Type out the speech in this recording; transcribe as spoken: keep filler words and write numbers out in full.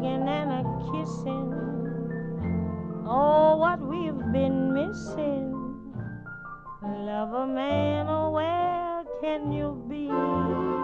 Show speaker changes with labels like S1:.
S1: hugging and a kissing. Oh, what we've been missing. Lover man, oh, where can you be?